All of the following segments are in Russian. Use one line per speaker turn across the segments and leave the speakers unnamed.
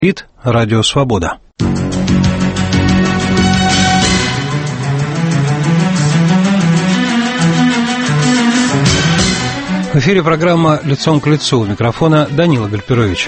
Радио Свобода. В эфире программа «Лицом к лицу». У микрофона Данила Гальперович.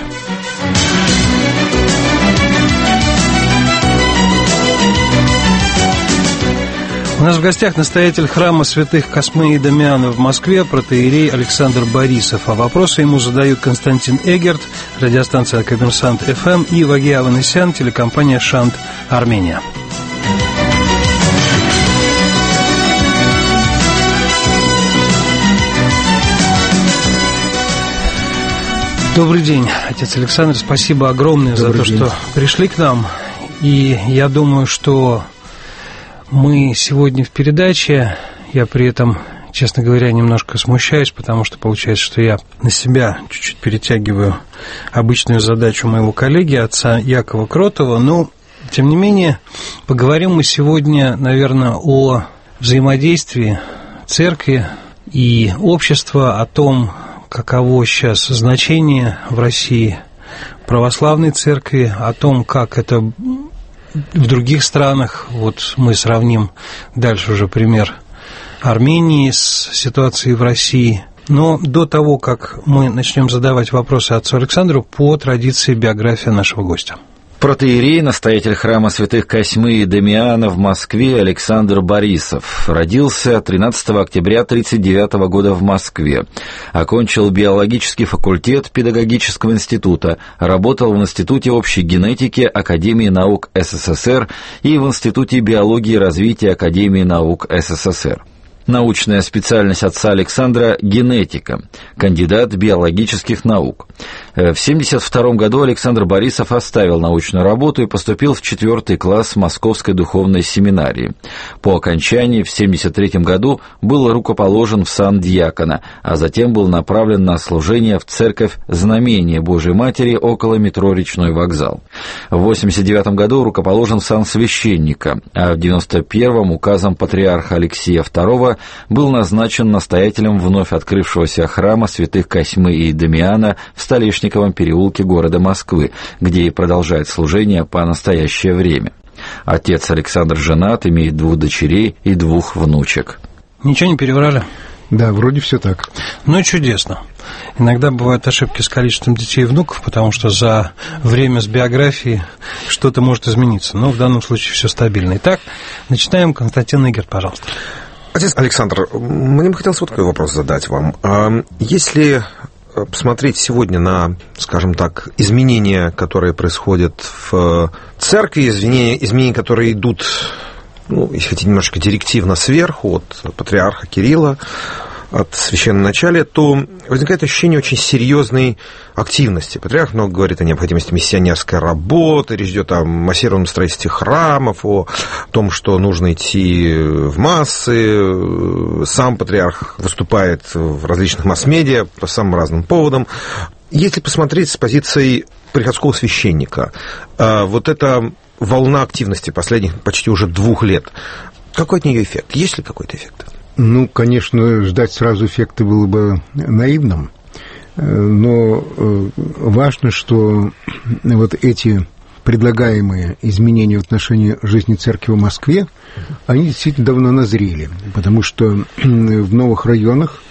У нас в гостях настоятель храма святых Космы и Дамиана в Москве, протоиерей Александр Борисов. А вопросы ему задают Константин Эгерт, радиостанция «Коммерсант ФМ», и Ваги Аванесян, телекомпания «Шант Армения». Добрый день, отец Александр. Спасибо огромное за то, что пришли к нам. И я думаю, что мы сегодня в передаче, я при этом, честно говоря, немножко смущаюсь, потому что получается, что я на себя чуть-чуть перетягиваю обычную задачу моего коллеги, отца Якова Кротова, но, тем не менее, поговорим мы сегодня, наверное, о взаимодействии церкви и общества, о том, каково сейчас значение в России православной церкви, о том, как это в других странах. Вот мы сравним дальше уже пример Армении с ситуацией в России. Но до того, как мы начнем задавать вопросы отцу Александру, по традиции биография нашего гостя.
Протоиерей, настоятель храма святых Косьмы и Дамиана в Москве Александр Борисов. Родился 13 октября 1939 года в Москве. Окончил биологический факультет педагогического института, работал в Институте общей генетики Академии наук СССР и в Институте биологии и развития Академии наук СССР. Научная специальность отца Александра – генетика, кандидат биологических наук. В 1972 году Александр Борисов оставил научную работу и поступил в 4 класс Московской духовной семинарии. По окончании в 1973 году был рукоположен в сан диакона, а затем был направлен на служение в церковь Знамения Божией Матери около метро Речной вокзал. В 1989 году рукоположен в сан священника, а в 1991 указом патриарха Алексия II был назначен настоятелем вновь открывшегося храма святых Косьмы и Дамиана в Столешниковом переулке города Москвы, где и продолжает служение по настоящее время. Отец Александр женат, имеет 2 дочерей и 2 внучек.
Ничего не переврали?
Да, вроде все так.
Ну и чудесно. Иногда бывают ошибки с количеством детей и внуков, потому что за время с биографией что-то может измениться. Но в данном случае все стабильно. Итак, начинаем. Константин Эгерт, пожалуйста.
Отец Александр, мне бы хотелось вот такой вопрос задать вам. Если посмотреть сегодня на, скажем так, изменения, которые происходят в церкви, изменения, которые идут, ну, если хотите, немножко директивно сверху, от патриарха Кирилла, от священноначалия, то возникает ощущение очень серьезной активности. Патриарх много говорит о необходимости миссионерской работы, речь идет о массированном строительстве храмов, о том, что нужно идти в массы. Сам патриарх выступает в различных масс-медиа по самым разным поводам. Если посмотреть с позиции приходского священника, вот эта волна активности последних почти уже 2 лет, какой от нее эффект? Есть ли какой-то эффект?
Ну, конечно, ждать сразу эффекта было бы наивным, но важно, что вот эти предлагаемые изменения в отношении жизни церкви в Москве, они действительно давно назрели, потому что в новых районах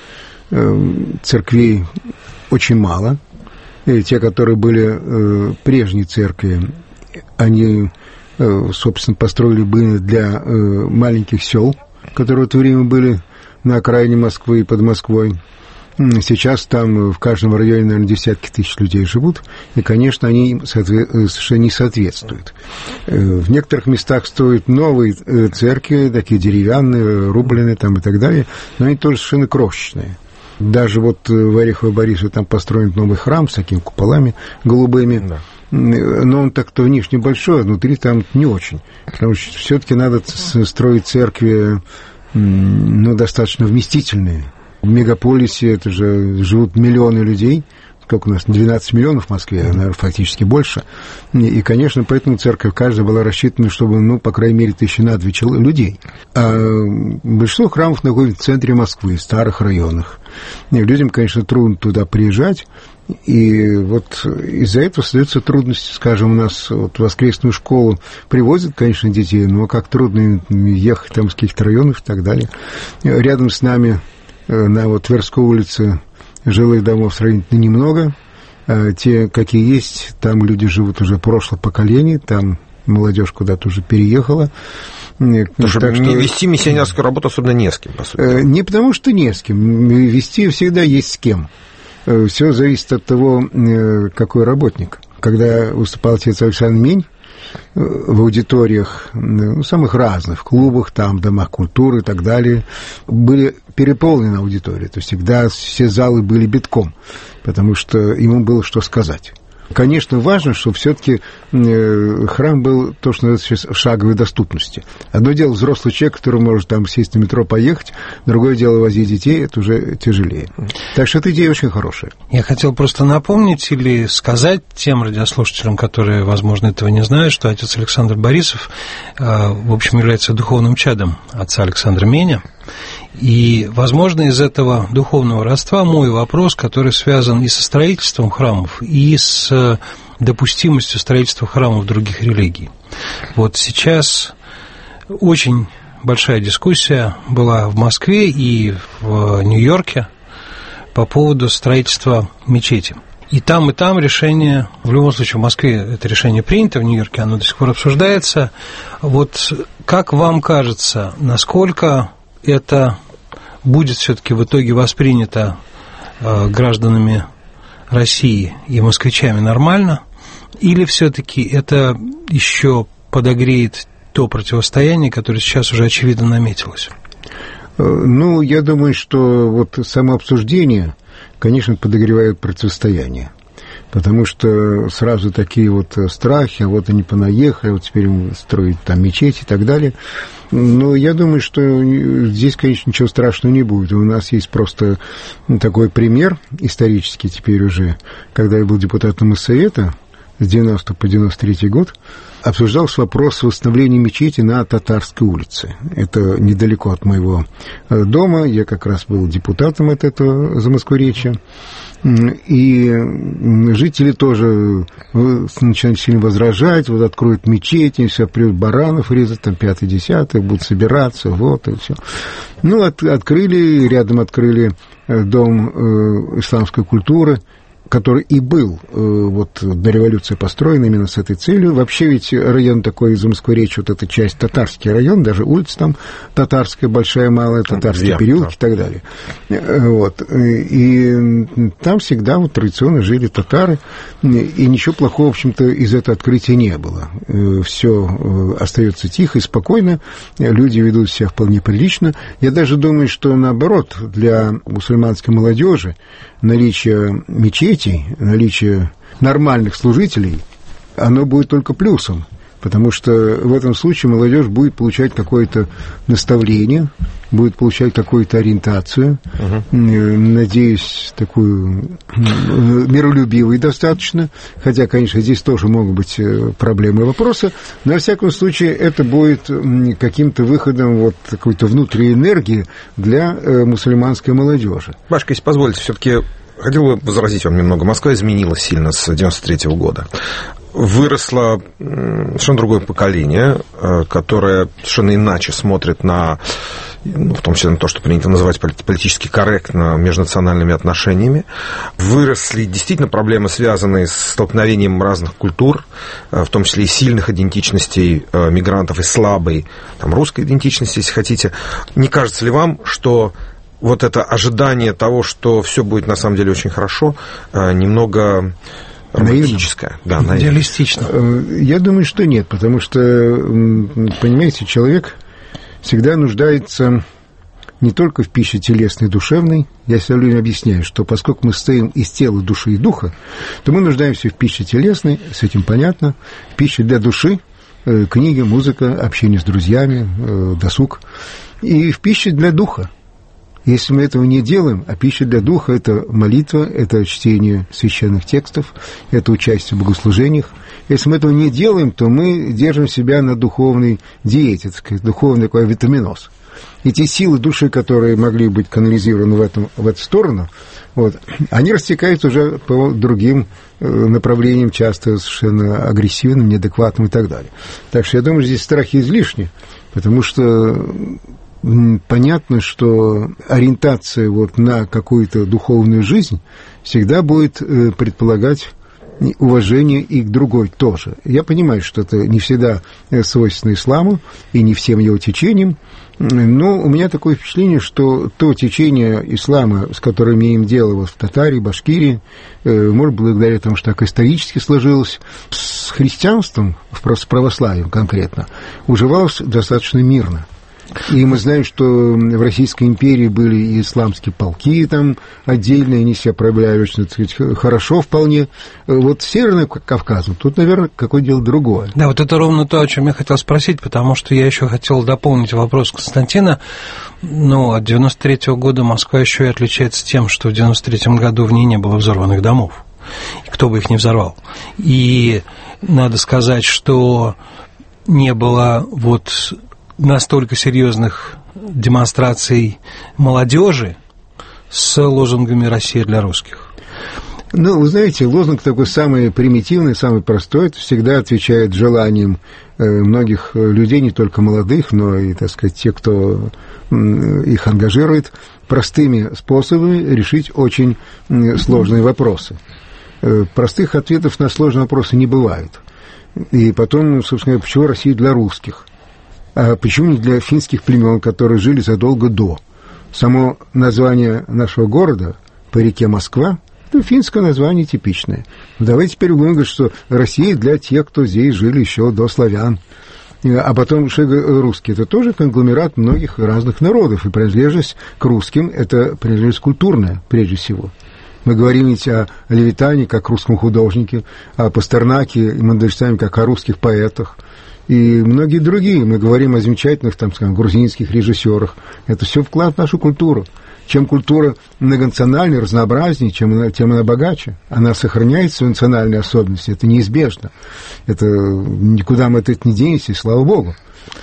церквей очень мало. И те, которые были прежние церкви, они, собственно, построили бы для маленьких сел, которые в то время были на окраине Москвы и под Москвой. Сейчас там в каждом районе, наверное, десятки тысяч людей живут, и, конечно, они совершенно не соответствуют. В некоторых местах строят новые церкви, такие деревянные, рубленые там и так далее, но они тоже совершенно крошечные. Даже вот в Орехово-Борисово там построен новый храм с такими куполами голубыми, да. Но он так-то внешне большой, а внутри там не очень, потому что все-таки надо строить церкви, ну, достаточно вместительные. В мегаполисе это же живут миллионы людей, сколько у нас, 12 миллионов в Москве, наверное, фактически больше. И, конечно, поэтому церковь каждая была рассчитана, чтобы, ну, по крайней мере, 1000-2 людей. А большинство храмов находится в центре Москвы, в старых районах. И людям, конечно, трудно туда приезжать, И вот из-за этого остаются трудности. Скажем, у нас вот в воскресную школу привозят, конечно, детей, но как трудно ехать там с каких-то районов и так далее. Рядом с нами на вот Тверской улице жилых домов сравнительно немного. Те, какие есть, там люди живут уже прошлое поколение, там молодежь куда-то уже переехала.
Так что вести миссионерскую работу особенно не с кем, по сути.
Не потому что не с кем. Вести всегда есть с кем. Все зависит от того, какой работник. Когда выступал отец Александр Мень в аудиториях, самых разных, в клубах, там, домах культуры и так далее, были переполнены аудитории. То есть всегда все залы были битком, потому что ему было что сказать. Конечно, важно, чтобы все-таки храм был то, что называется сейчас в шаговой доступности. Одно дело взрослый человек, который может там сесть на метро, поехать, другое дело возить детей, это уже тяжелее. Так что эта идея очень хорошая.
Я хотел просто напомнить или сказать тем радиослушателям, которые, возможно, этого не знают, что отец Александр Борисов, в общем, является духовным чадом отца Александра Меня. И, возможно, из этого духовного родства мой вопрос, который связан и со строительством храмов, и с допустимостью строительства храмов других религий. Вот сейчас очень большая дискуссия была в Москве и в Нью-Йорке по поводу строительства мечети. И там решение, в любом случае, в Москве это решение принято, в Нью-Йорке оно до сих пор обсуждается. Вот как вам кажется, насколько это будет все-таки в итоге воспринято гражданами России и москвичами нормально, или все-таки это еще подогреет то противостояние, которое сейчас уже очевидно наметилось?
Ну, я думаю, что вот само обсуждение, конечно, подогревает противостояние. Потому что сразу такие вот страхи, а вот они понаехали, вот теперь строить там мечеть и так далее. Но я думаю, что здесь, конечно, ничего страшного не будет. У нас есть просто такой пример исторический теперь уже, когда я был депутатом Моссовета с 90 по 93 год, обсуждался вопрос восстановления мечети на Татарской улице. Это недалеко от моего дома, я как раз был депутатом от этого Замоскворечья. И жители тоже начинают сильно возражать, вот откроют мечети, все придут баранов резать, там 5-10, будут собираться, вот и все. Ну, открыли, рядом открыли дом исламской культуры, который и был вот до революции построен именно с этой целью. Вообще ведь район такой, Замоскворечье, вот эта часть, татарский район, даже улица там татарская, большая, малая, татарский переулок и так далее. Вот. И там всегда вот традиционно жили татары, и ничего плохого, в общем-то, из этого открытия не было. Все остается тихо и спокойно, люди ведут себя вполне прилично. Я даже думаю, что наоборот, для мусульманской молодежи наличие мечетей, наличие нормальных служителей, оно будет только плюсом, потому что в этом случае молодежь будет получать какое-то наставление, будет получать какую-то ориентацию, надеюсь, такую миролюбивую достаточно, хотя, конечно, здесь тоже могут быть проблемы и вопросы, но, во всяком случае, это будет каким-то выходом вот какой-то внутренней энергии для мусульманской молодежи.
Башка, если позволите, все-таки хотел бы возразить вам немного. Москва изменилась сильно с 93 года. Выросло совершенно другое поколение, которое совершенно иначе смотрит на, в том числе на то, что принято называть политически корректно межнациональными отношениями. Выросли действительно проблемы, связанные с столкновением разных культур, в том числе и сильных идентичностей мигрантов, и слабой там, русской идентичности, если хотите. Не кажется ли вам, что вот это ожидание того, что все будет на самом деле очень хорошо, немного романтическое, да,
идеалистично?
Я думаю, что нет, потому что, понимаете, человек всегда нуждается не только в пище телесной и душевной. Я все время объясняю, что поскольку мы состоим из тела, души и духа, то мы нуждаемся в пище телесной, с этим понятно, в пище для души, книги, музыка, общение с друзьями, досуг, и в пище для духа. Если мы этого не делаем, а пища для духа – это молитва, это чтение священных текстов, это участие в богослужениях. Если мы этого не делаем, то мы держим себя на духовной диете, так сказать, духовный такой витаминоз. И те силы души, которые могли быть канализированы в эту сторону, вот, они растекаются уже по другим направлениям, часто совершенно агрессивным, неадекватным и так далее. Так что я думаю, здесь страхи излишни, потому что понятно, что ориентация вот на какую-то духовную жизнь всегда будет предполагать уважение и к другой тоже. Я понимаю, что это не всегда свойственно исламу и не всем его течениям, но у меня такое впечатление, что то течение ислама, с которым имеем дело вот в Татарии, Башкирии, может, благодаря тому, что так исторически сложилось, с христианством, с православием конкретно, уживалось достаточно мирно. И мы знаем, что в Российской империи были и исламские полки там отдельные, они себя проявляли очень, так сказать, хорошо вполне. Вот Северный Кавказ, тут, наверное, какое дело другое.
Да, вот это ровно то, о чем я хотел спросить, потому что я еще хотел дополнить вопрос Константина. Ну, от 93-го года Москва еще и отличается тем, что в 93-м году в ней не было взорванных домов. И кто бы их не взорвал. И надо сказать, что не было вот настолько серьезных демонстраций молодежи с лозунгами «Россия для русских».
Ну, вы знаете, лозунг такой самый примитивный, самый простой, это всегда отвечает желаниям многих людей, не только молодых, но и, так сказать, те, кто их ангажирует, простыми способами решить очень сложные вопросы. Простых ответов на сложные вопросы не бывает. И потом, собственно, почему Россия для русских? А почему не для финских племен, которые жили задолго до? Само название нашего города по реке Москва, это финское название типичное. Давайте теперь будем говорить, что Россия для тех, кто здесь жили еще до славян. А потом русские, это тоже конгломерат многих разных народов, и принадлежность к русским – это принадлежность культурная, прежде всего. Мы говорим ведь о Левитане, как о русском художнике, о Пастернаке и Мандельштаме, как о русских поэтах. И многие другие. Мы говорим о замечательных, там, скажем, грузинских режиссерах. Это все вклад в нашу культуру. Чем культура многонациональнее, разнообразнее, тем она богаче. Она сохраняет свои национальные особенности. Это неизбежно. Это никуда мы от этого не денемся, и слава богу.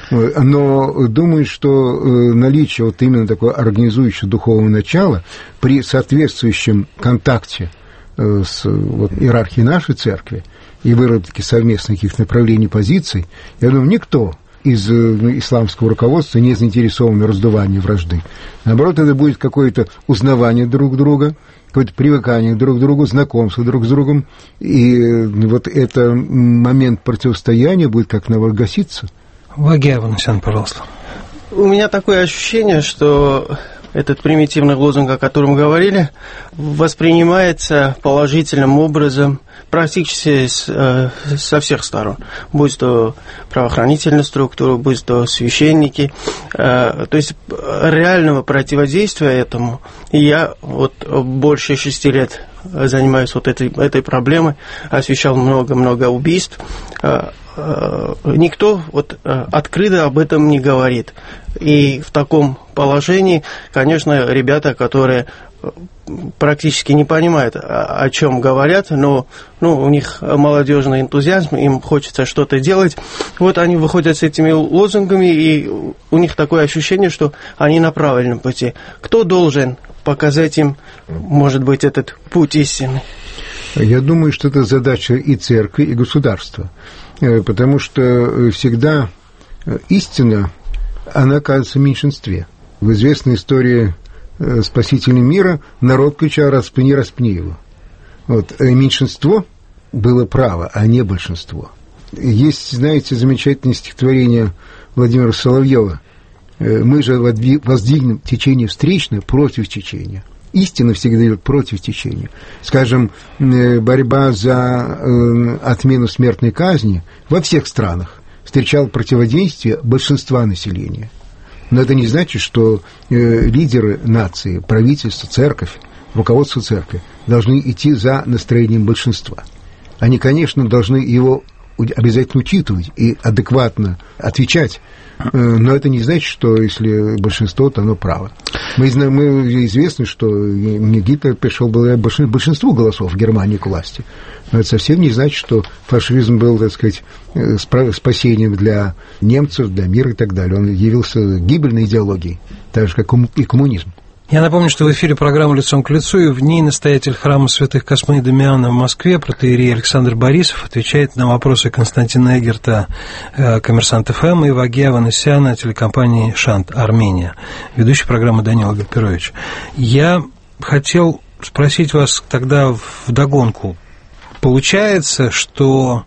Но думаю, что наличие вот именно такого организующего духовного начала при соответствующем контакте с вот, иерархией нашей церкви и выработке совместных каких-то направлений позиций, я думаю, никто из исламского руководства не заинтересован в раздувании вражды. Наоборот, это будет какое-то узнавание друг друга, какое-то привыкание друг к другу, знакомство друг с другом, и вот этот момент противостояния будет как-то гаситься.
Вагия Ванесян, пожалуйста.
У меня такое ощущение, что этот примитивный лозунг, о котором говорили, воспринимается положительным образом практически со всех сторон. Будь то правоохранительные структуры, будь то священники. То есть реального противодействия этому. И я вот больше 6 лет занимаюсь вот этой проблемой, освещал много-много убийств. Никто вот открыто об этом не говорит. И в таком положении, конечно, ребята, которые практически не понимают, о чем говорят, но у них молодежный энтузиазм, им хочется что-то делать. Вот они выходят с этими лозунгами, и у них такое ощущение, что они на правильном пути. Кто должен показать им, может быть, этот путь истины?
Я думаю, что это задача и церкви, и государства. Потому что всегда истина, она оказывается в меньшинстве. В известной истории Спасителя мира народ кричал: «Распни, распни его». Вот. Меньшинство было право, а не большинство. Есть, знаете, замечательное стихотворение Владимира Соловьева: «Мы же воздвигнем течение встречное против течения». Истина всегда идет против течения. Скажем, борьба за отмену смертной казни во всех странах встречала противодействие большинства населения. Но это не значит, что лидеры нации, правительство, церковь, руководство церкви должны идти за настроением большинства. Они, конечно, должны его обязательно учитывать и адекватно отвечать. Но это не значит, что если большинство, то оно право. Мы известно, что Гитлер пришел благодаря большинству голосов в Германии к власти. Но это совсем не значит, что фашизм был, так сказать, спасением для немцев, для мира и так далее. Он явился гибельной идеологией, так же, как и коммунизм.
Я напомню, что в эфире программа «Лицом к лицу», и в ней настоятель храма святых Космы и Дамиана в Москве, протоиерей Александр Борисов, отвечает на вопросы Константина Эггерта, «Коммерсант ФМ», и Ваге Аванесяна, телекомпании «Шант Армения», ведущий программы Данила Гапирович. Я хотел спросить вас тогда вдогонку. Получается, что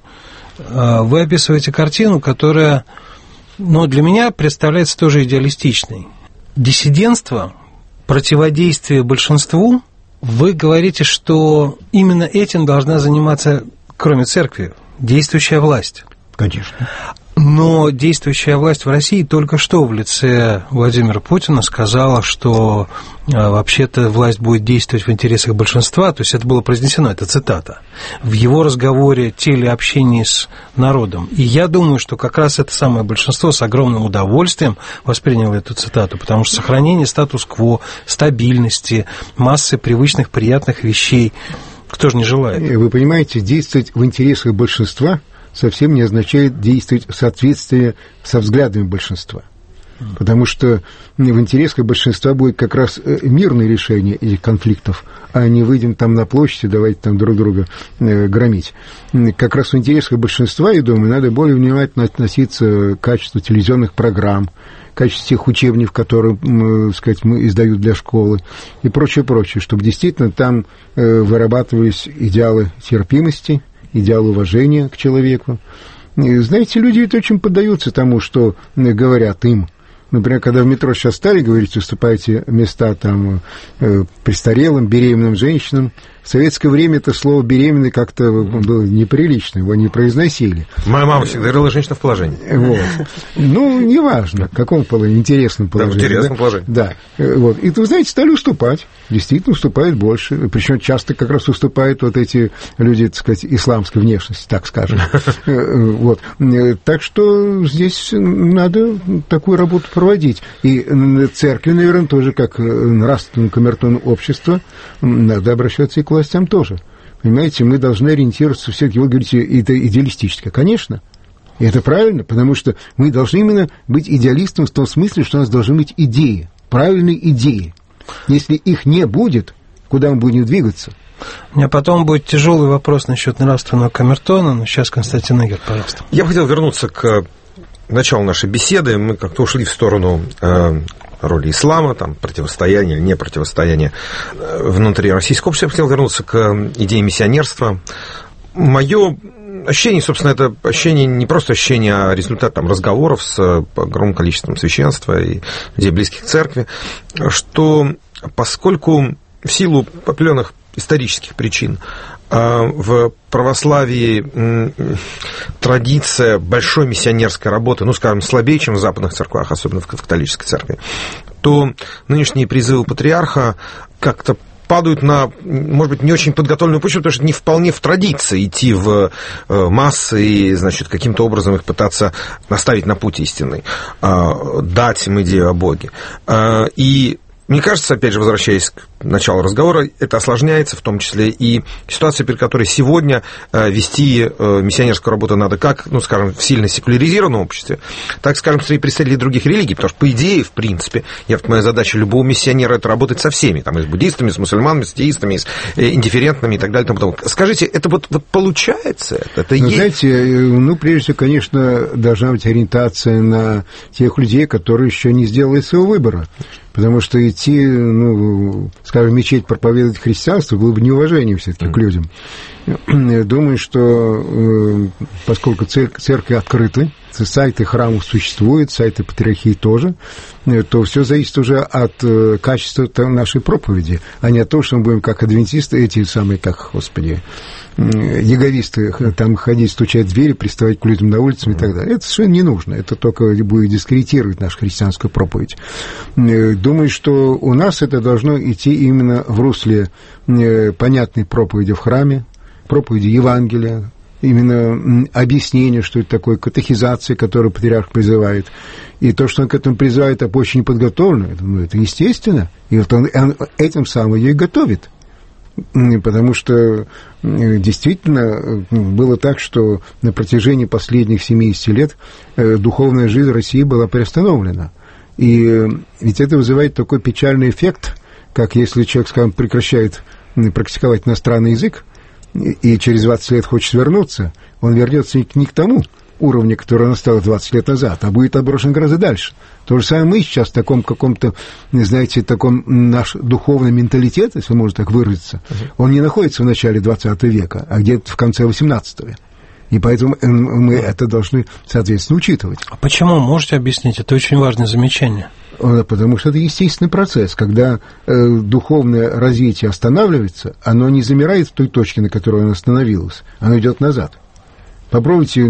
вы описываете картину, которая, для меня представляется тоже идеалистичной. Диссидентство, противодействие большинству, вы говорите, что именно этим должна заниматься, кроме церкви, действующая власть.
Конечно.
Но действующая власть в России только что в лице Владимира Путина сказала, что вообще-то власть будет действовать в интересах большинства, то есть это было произнесено, это цитата, в его разговоре, телеобщении с народом. И я думаю, что как раз это самое большинство с огромным удовольствием восприняло эту цитату, потому что сохранение статус-кво, стабильности, массы привычных, приятных вещей, кто же не желает?
Вы понимаете, действовать в интересах большинства совсем не означает действовать в соответствии со взглядами большинства. Потому что в интересах большинства будет как раз мирное решение этих конфликтов, а не выйдем там на площадь и давайте там друг друга громить. Как раз в интересах большинства, я думаю, надо более внимательно относиться к качеству телевизионных программ, к качеству тех учебников, которые, так сказать, мы издают для школы и прочее, чтобы действительно там вырабатывались идеалы терпимости, идеал уважения к человеку. Знаете, люди ведь очень поддаются тому, что говорят им. Например, когда в метро сейчас стали говорить, уступайте места там престарелым, беременным женщинам, в советское время это слово «беременный» как-то было неприлично, его не произносили.
Моя мама всегда говорила «женщина в положении».
Вот. Неважно, в каком положении, интересном положении.
Да, в интересном положении.
Да. Вот. И, вы знаете, стали уступать, действительно уступают больше, причем часто как раз уступают вот эти люди, так сказать, исламской внешности, так скажем. Вот. Так что здесь надо такую работу проводить. И церкви, наверное, тоже как нравственное камертон общества, надо обращаться и к властям тоже. Понимаете, мы должны ориентироваться все-таки, вы говорите, это идеалистическое. Конечно, и это правильно, потому что мы должны именно быть идеалистом в том смысле, что у нас должны быть идеи, правильные идеи. Если их не будет, куда мы будем двигаться?
У меня потом будет тяжелый вопрос насчет нравственного камертона, но сейчас Константин Эггерт, пожалуйста.
Я бы хотел вернуться к началу нашей беседы. Мы как-то ушли в сторону роли ислама, там, противостояния или не противостояния внутри российского общества. Я хотел вернуться к идее миссионерства. Мое ощущение, собственно, это ощущение, не просто ощущение, а результат там, разговоров с огромным количеством священства и людей, близких к церкви, что поскольку в силу определенных исторических причин в православии традиция большой миссионерской работы, скажем, слабее, чем в западных церквах, особенно в католической церкви, то нынешние призывы патриарха как-то падают на, может быть, не очень подготовленную почву, потому что не вполне в традиции идти в массы и, значит, каким-то образом их пытаться наставить на путь истинный, дать им идею о Боге. И мне кажется, опять же, возвращаясь к началу разговора, это осложняется, в том числе и ситуация, при которой сегодня вести миссионерскую работу надо как, скажем, в сильно секуляризированном обществе, так, скажем, среди представителей других религий, потому что, по идее, в принципе, моя задача любого миссионера – это работать со всеми, там, и с буддистами, с мусульманами, с атеистами, с индифферентными и так далее. Скажите, это вот получается? Это есть?
Знаете, прежде всего, конечно, должна быть ориентация на тех людей, которые еще не сделали своего выбора. Потому что идти, скажем, в мечеть проповедовать христианство было бы неуважением все-таки к людям. Думаю, что поскольку церкви открыты, сайты храмов существуют, сайты патриархии тоже, то все зависит уже от качества нашей проповеди, а не от того, что мы будем как адвентисты, эти самые, яговисты, там ходить, стучать в двери, приставать к людям на улице и так далее. Это совершенно не нужно, это только будет дискредитировать нашу христианскую проповедь. Думаю, что у нас это должно идти именно в русле понятной проповеди в храме, проповеди Евангелия, именно объяснение, что это такое, катехизация, которую патриарх призывает. И то, что он к этому призывает, очень неподготовленно, это естественно. И вот он этим самым ее и готовит. Потому что действительно было так, что на протяжении последних 70 лет духовная жизнь России была приостановлена. И ведь это вызывает такой печальный эффект, как если человек, скажем, прекращает практиковать иностранный язык и через 20 лет хочет вернуться, он вернется не к тому уровню, который он стал 20 лет назад, а будет отброшен гораздо дальше. То же самое мы сейчас в таком каком-то, знаете, таком наш духовный менталитет, если можно так выразиться, он не находится в начале 20 века, а где-то в конце 18 века. И поэтому мы это должны, соответственно, учитывать.
А почему? Можете объяснить? Это очень важное замечание.
Потому что это естественный процесс. Когда духовное развитие останавливается, оно не замирает в той точке, на которой оно остановилось, оно идет назад. Попробуйте,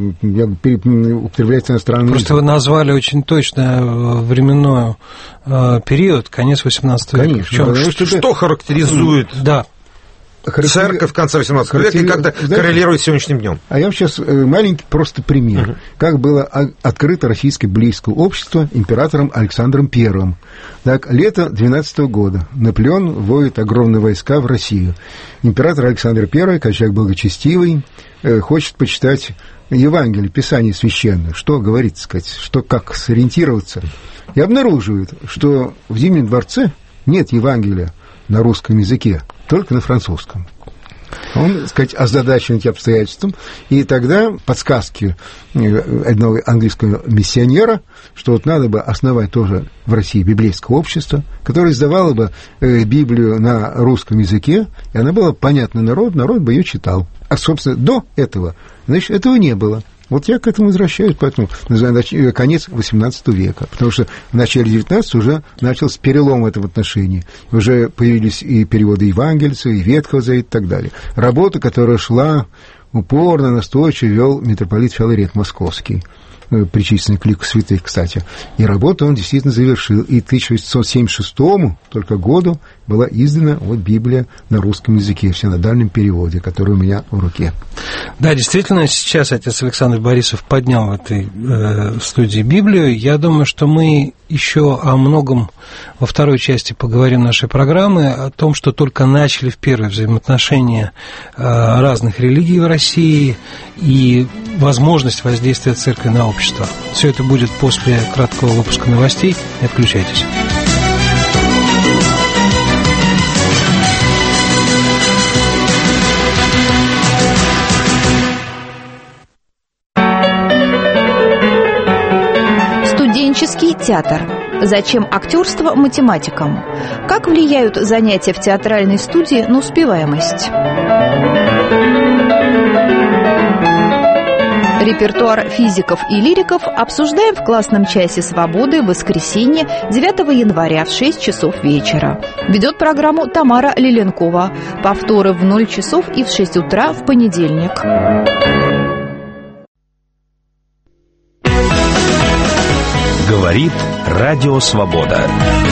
употреблять иностранный язык.
Просто вы назвали очень точно временной период, конец 18 века.
Конечно.
Что характеризует церковь в конце 18 века и как-то коррелирует с сегодняшним днем?
А я вам сейчас маленький просто пример. Как было открыто Российское библейское общество императором Александром I. Так, лето 12 года. Наполеон вводит огромные войска в Россию. Император Александр I, как человек благочестивый, хочет почитать Евангелие, Писание священное. Что говорит, сказать, что, как сориентироваться. И обнаруживает, что в Зимнем дворце нет Евангелия на русском языке, только на французском. Он, так сказать, озадачен этим обстоятельством, и тогда подсказки одного английского миссионера, что вот надо бы основать тоже в России библейское общество, которое издавало бы Библию на русском языке, и она была понятна народу, народ бы ее читал. А, собственно, до этого, значит, этого не было. Вот я к этому возвращаюсь, поэтому называю конец XVIII века, потому что в начале XIX уже начался перелом в этом отношении. Уже появились и переводы Евангельца, и Ветхого Завета и так далее. Работа, которая шла упорно, настойчиво, вел митрополит Филарет Московский, причисленный к лику святых, кстати. И работу он действительно завершил. И к 1876 только году была издана вот Библия на русском языке, в синодальном переводе, который у меня в руке.
Да, действительно, сейчас отец Александр Борисов поднял в этой студии Библию. Я думаю, что мы еще о многом во второй части поговорим нашей программы, о том, что только начали в первые взаимоотношения разных религий в России и возможность воздействия церкви на общество. Все это будет после краткого выпуска новостей. Не отключайтесь.
Студенческий театр. Зачем актерство математикам? Как влияют занятия в театральной студии на успеваемость? Репертуар физиков и лириков обсуждаем в классном часе свободы в воскресенье 9 января в 6 часов вечера. Ведет программу Тамара Лиленкова. Повторы в 0 часов и в 6 утра в понедельник.
Говорит Радио Свобода.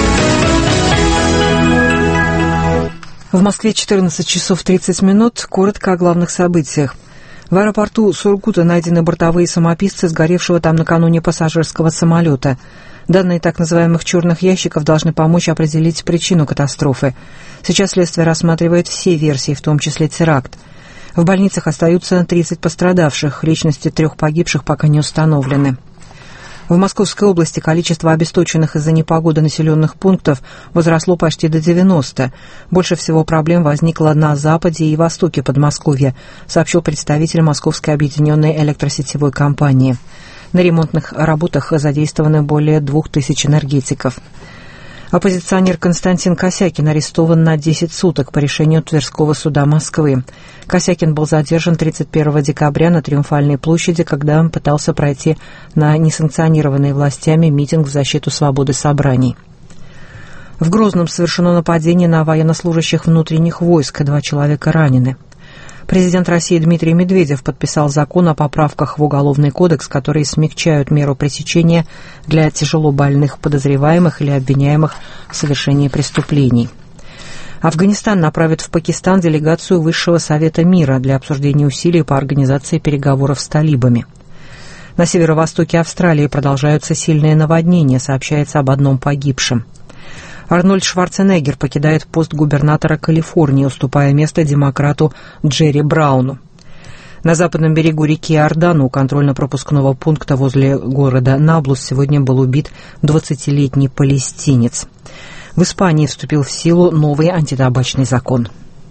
В Москве 14 часов 30 минут. Коротко о главных событиях. В аэропорту Сургута найдены бортовые самописцы сгоревшего там накануне пассажирского самолета. Данные так называемых черных ящиков должны помочь определить причину катастрофы. Сейчас следствие рассматривает все версии, в том числе теракт. В больницах остаются 30 пострадавших. Личности 3 погибших пока не установлены. В Московской области количество обесточенных из-за непогоды населенных пунктов возросло почти до 90. Больше всего проблем возникло на западе и востоке Подмосковья, сообщил представитель Московской объединенной электросетевой компании. На ремонтных работах задействованы более 2000 энергетиков. Оппозиционер Константин Косякин арестован на 10 суток по решению Тверского суда Москвы. Косякин был задержан 31 декабря на Триумфальной площади, когда он пытался пройти на несанкционированный властями митинг в защиту свободы собраний. В Грозном совершено нападение на военнослужащих внутренних войск, 2 человека ранены. Президент России Дмитрий Медведев подписал закон о поправках в Уголовный кодекс, которые смягчают меру пресечения для тяжело больных подозреваемых или обвиняемых в совершении преступлений. Афганистан направит в Пакистан делегацию Высшего Совета мира для обсуждения усилий по организации переговоров с талибами. На северо-востоке Австралии продолжаются сильные наводнения, сообщается об одном погибшем. Арнольд Шварценеггер покидает пост губернатора Калифорнии, уступая место демократу Джерри Брауну. На западном берегу реки Иордан у контрольно-пропускного пункта возле города Наблус сегодня был убит 20-летний палестинец. В Испании вступил в силу новый антитабачный закон.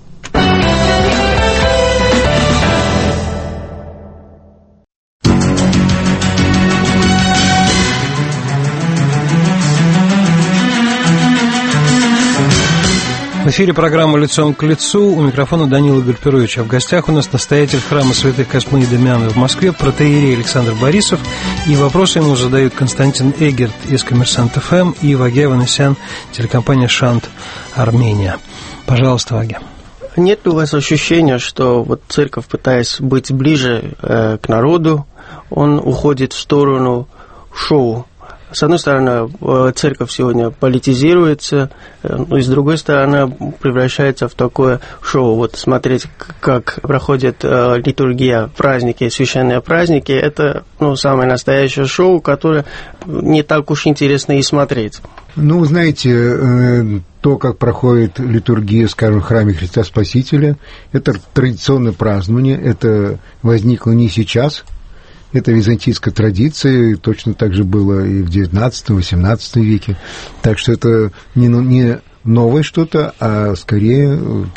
В эфире программа «Лицом к лицу». У микрофона Данила Гальперович. А в гостях у нас настоятель храма святых Косьмы и Дамиана в Москве, протоиерей Александр Борисов. И вопросы ему задают Константин Эгерт из «Коммерсант ФМ» и Ваге Аванесян, телекомпания «Шант Армения». Пожалуйста, Ваге.
Нет ли у вас ощущения, что вот церковь, пытаясь быть ближе к народу, он уходит в сторону шоу? С одной стороны, церковь сегодня политизируется, но и с другой стороны, превращается в такое шоу. Вот смотреть, как проходит литургия, праздники, священные праздники, это самое настоящее шоу, которое не так уж интересно и смотреть.
Ну, знаете, то, как проходит литургия, скажем, в храме Христа Спасителя, это традиционное празднование, это возникло не сейчас. Это византийская традиция, точно так же было и в XIX-XVIII веке. Так что это не новое что-то, а скорее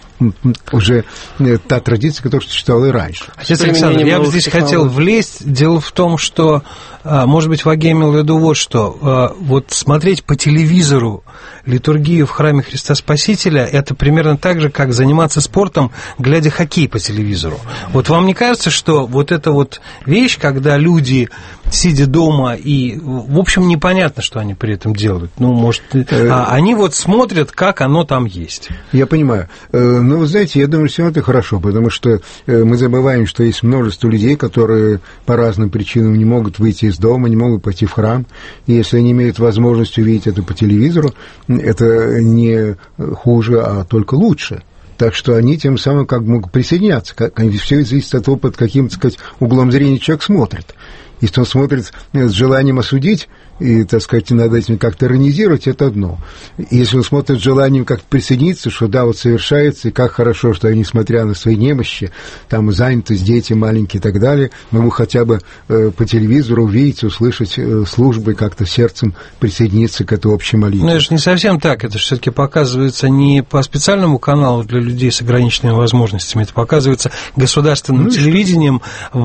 уже та традиция, которая существовала и раньше.
Отец Александр, я бы здесь хотел влезть. Дело в том, что, может быть, Ваге имел в виду вот что. Вот смотреть по телевизору литургию в храме Христа Спасителя, это примерно так же, как заниматься спортом, глядя хоккей по телевизору. Вот вам не кажется, что вот эта вот вещь, когда люди, сидя дома, и, в общем, непонятно, что они при этом делают. Ну, может, они вот смотрят, как оно там есть.
Я понимаю. Но, вы знаете, я думаю, все это хорошо, потому что мы забываем, что есть множество людей, которые по разным причинам не могут выйти из дома, не могут пойти в храм. И если они имеют возможность увидеть это по телевизору, это не хуже, а только лучше. Так что они тем самым как могут присоединяться. Все зависит от того, под каким, так сказать, углом зрения человек смотрит. Если он смотрит с желанием осудить и, так сказать, над этим как-то иронизировать, это одно. Если он смотрит с желанием как-то присоединиться, что да, вот совершается, и как хорошо, что они, несмотря на свои немощи, там занятость, дети маленькие и так далее, могут хотя бы по телевизору увидеть, услышать службы и как-то сердцем присоединиться к этой общей молитве.
Но это же не совсем так. Это все-таки показывается не по специальному каналу для людей с ограниченными возможностями, это показывается государственным телевидением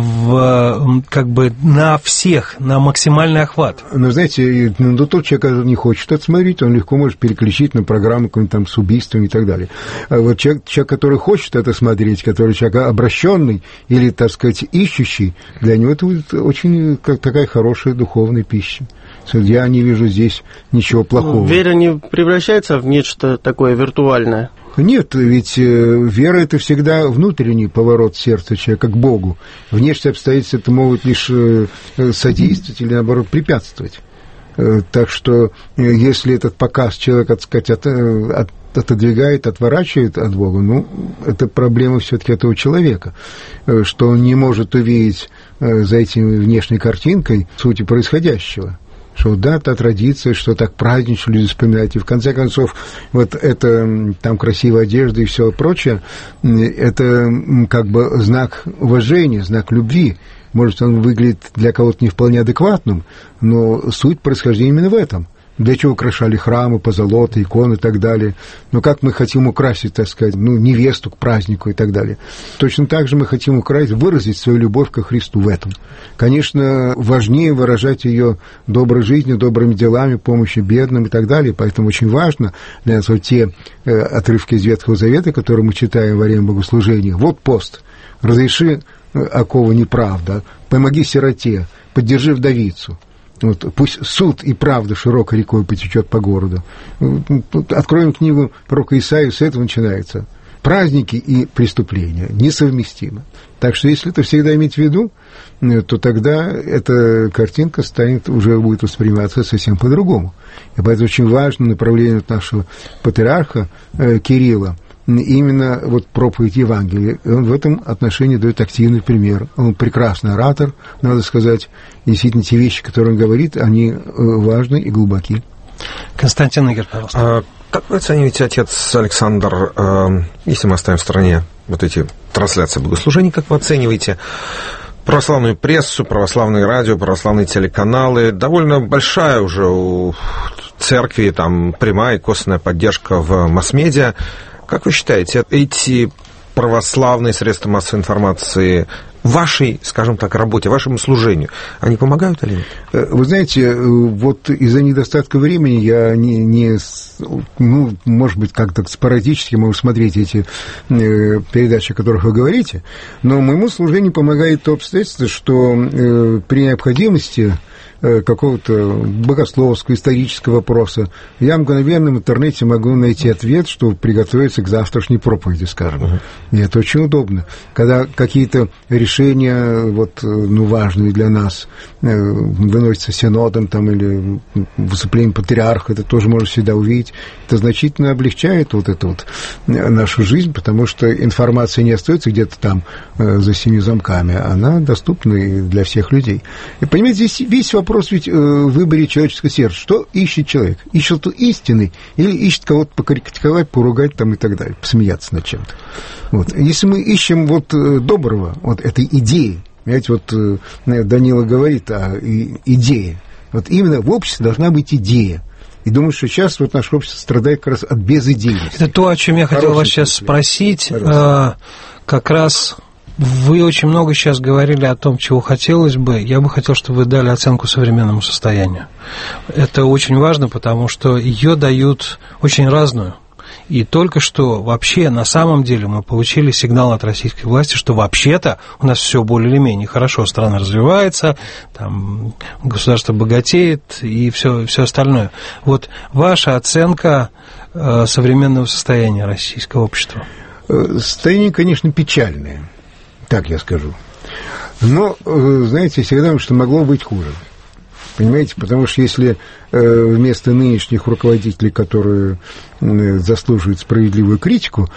как бы на всех, на максимальный охват.
Но, знаете, тот человек, который не хочет это смотреть, он легко может переключить на программу какую-нибудь там с убийством и так далее. А вот человек, который хочет это смотреть, который человек обращенный или, так сказать, ищущий, для него это будет очень такая хорошая духовная пища. Я не вижу здесь ничего плохого.
Вера не превращается в нечто такое виртуальное?
Нет, ведь вера – это всегда внутренний поворот сердца человека к Богу. Внешние обстоятельства это могут лишь содействовать или, наоборот, препятствовать. Так что, если этот показ человека, так сказать, отодвигает, отворачивает от Бога, ну, это проблема все-таки этого человека, что он не может увидеть за этим внешней картинкой сути происходящего. Что да, та традиция, что так празднично люди вспоминают. И в конце концов, вот это там красивая одежда и все прочее, это как бы знак уважения, знак любви. Может, он выглядит для кого-то не вполне адекватным, но суть происхождения именно в этом. Для чего украшали храмы, позолоты, иконы и так далее. Но как мы хотим украсить, так сказать, невесту к празднику и так далее. Точно так же мы хотим украсить, выразить свою любовь ко Христу в этом. Конечно, важнее выражать ее доброй жизнью, добрыми делами, помощью бедным и так далее. Поэтому очень важно для нас вот те отрывки из Ветхого Завета, которые мы читаем во время богослужения. Вот пост. Разреши окову неправда, помоги сироте, поддержи вдовицу. Вот, пусть суд и правда широкой рекой потечет по городу. Откроем книгу пророка Исаии, с этого начинается. праздники и преступления несовместимы. Так что если это всегда иметь в виду, то тогда эта картинка уже будет восприниматься совсем по-другому. И поэтому очень важно направление нашего патриарха Кирилла, именно вот проповедь Евангелия. Он в этом отношении дает активный пример. Он прекрасный оратор, надо сказать. И действительно, те вещи, которые он говорит, они важны и глубоки.
Константин Игорь, пожалуйста.
Как вы оцениваете, отец Александр, если мы оставим в стороне вот эти трансляции богослужений, как вы оцениваете православную прессу, православные радио, православные телеканалы? Довольно большая уже у церкви там прямая и косвенная поддержка в масс-медиа. Как вы считаете, эти православные средства массовой информации вашей, скажем так, работе, вашему служению, они помогают или нет?
Вы знаете, вот из-за недостатка времени я может быть, как-то спорадически могу смотреть эти передачи, о которых вы говорите, но моему служению помогает то обстоятельство, что при необходимости какого-то богословского, исторического вопроса, я мгновенно в интернете могу найти ответ, чтобы приготовиться к завтрашней проповеди, скажем. И это очень удобно. Когда какие-то решения важные для нас выносятся синодом или выступлением патриарха, это тоже можно всегда увидеть. Это значительно облегчает нашу жизнь, потому что информация не остается где-то там за 7 замками, она доступна и для всех людей. И понимаете, здесь весь вопрос ведь в выборе человеческого сердца. Что ищет человек? Ищет истины или ищет кого-то покритиковать, поругать и так далее, посмеяться над чем-то? Если мы ищем доброго, этой идеи, понимаете, Данила говорит о идее. Именно в обществе должна быть идея. И думаю, что сейчас наше общество страдает как раз от безидейности.
Это то, о чем я хотел вас сейчас спросить. Как раз вы очень много сейчас говорили о том, чего хотелось бы. Я бы хотел, чтобы вы дали оценку современному состоянию. Это очень важно, потому что ее дают очень разную. И только что вообще на самом деле мы получили сигнал от российской власти, что вообще-то у нас все более или менее хорошо, страна развивается, там государство богатеет и все остальное. Ваша оценка современного состояния российского общества?
Состояние, конечно, печальное, так я скажу. Но, знаете, всегда думаю, что могло быть хуже. Понимаете, потому что если вместо нынешних руководителей, которые заслуживают справедливую критику,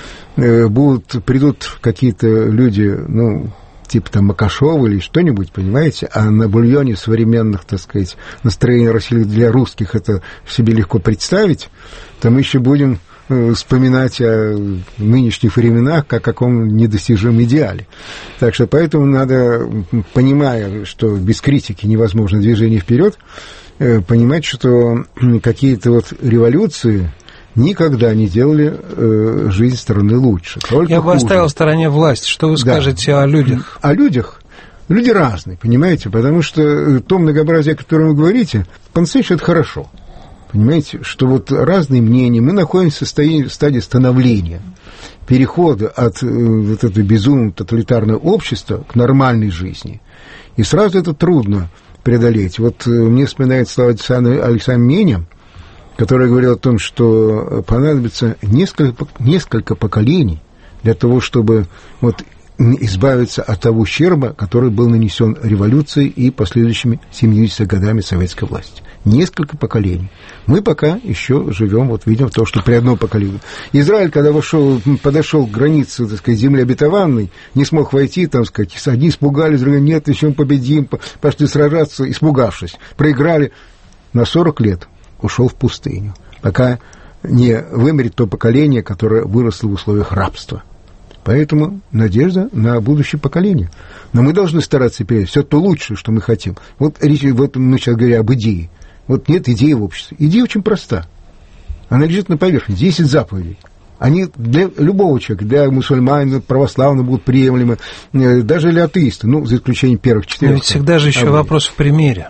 придут какие-то люди, типа Макашова или что-нибудь, понимаете, а на бульоне современных, так сказать, настроений России для русских это себе легко представить, то мы еще будем вспоминать о нынешних временах как о каком недостижимом идеале. Так что поэтому надо, понимая, что без критики невозможно движение вперед, понимать, что какие-то революции никогда не делали жизнь страны лучше.
Я бы оставил в стороне власть. Что вы скажете о людях?
О людях? Люди разные, понимаете, потому что то многообразие, о котором вы говорите, по-настоящему это хорошо. Понимаете, что разные мнения, мы находимся в стадии становления, перехода от этого безумного тоталитарного общества к нормальной жизни. И сразу это трудно преодолеть. Мне вспоминается слова Александра Меня, который говорил о том, что понадобится несколько поколений для того, чтобы избавиться от того ущерба, который был нанесен революцией и последующими 70 годами советской власти. Несколько поколений. Мы пока еще живем, видим то, что при одном поколении. Израиль, когда подошел к границе, так сказать, земли обетованной, не смог войти, там, сказать, одни испугались, другие, нет, еще мы победим, пошли сражаться, испугавшись, проиграли. На 40 лет ушел в пустыню, пока не вымрет то поколение, которое выросло в условиях рабства. Поэтому надежда на будущее поколение. Но мы должны стараться передать все то лучшее, что мы хотим. Мы сейчас говорим об идее. Нет идеи в обществе. Идея очень проста. Она лежит на поверхности. 10 заповедей. Они для любого человека, для мусульман, православных будут приемлемы, даже для атеиста, за исключением первых 4.
Но ведь всегда же еще вопрос в примере.